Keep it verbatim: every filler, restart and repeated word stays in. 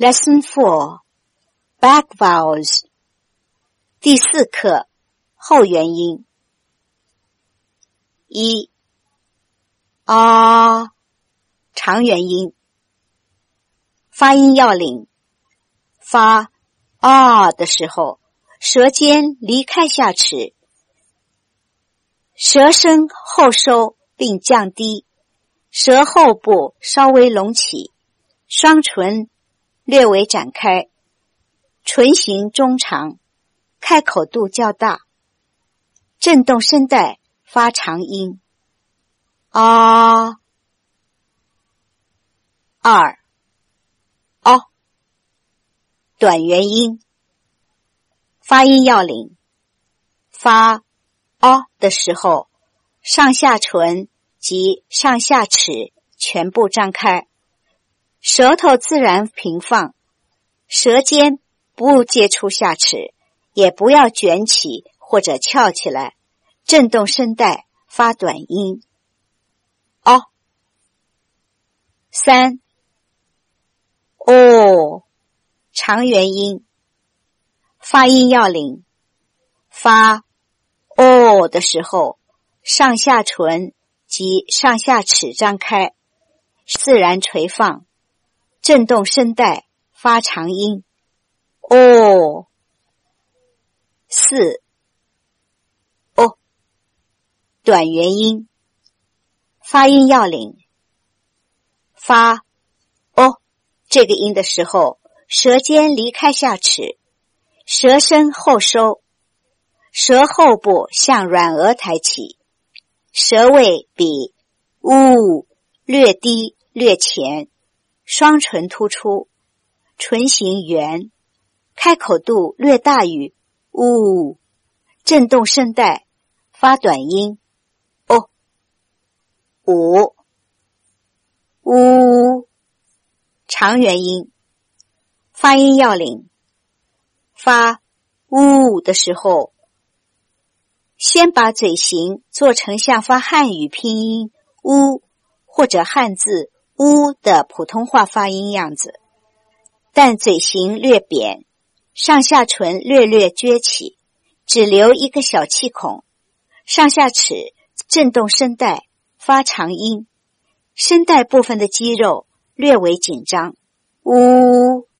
Lesson four, back vowels. 第四课后元音。一啊长元音。发音要领：发啊的时候，舌尖离开下齿，舌身后收并降低，舌后部稍微隆起，双唇略微展开，唇形中长，开口度较大，震动声带发长音。啊。二哦短元音。发音要领：发哦的时候，上下唇及上下齿全部张开，舌头自然平放，舌尖不接触下齿，也不要卷起或者翘起来，震动声带发短音。哦。三哦长元音。发音要领：发哦的时候，上下唇及上下齿张开，自然垂放，震动声带发长音。哦。四哦短元音。发音要领：发哦这个音的时候，舌尖离开下齿，舌身后收，舌后部向软腭抬起，舌位比呜略低略前，双唇突出，唇形圆，开口度略大于呜，震动声带发短音。哦。五呜长元音。发音要领：发呜的时候，先把嘴型做成像发汉语拼音呜或者汉字乌的普通话发音样子，但嘴型略扁，上下唇略略撅起，只留一个小气孔，上下齿震动声带发长音，声带部分的肌肉略为紧张。呜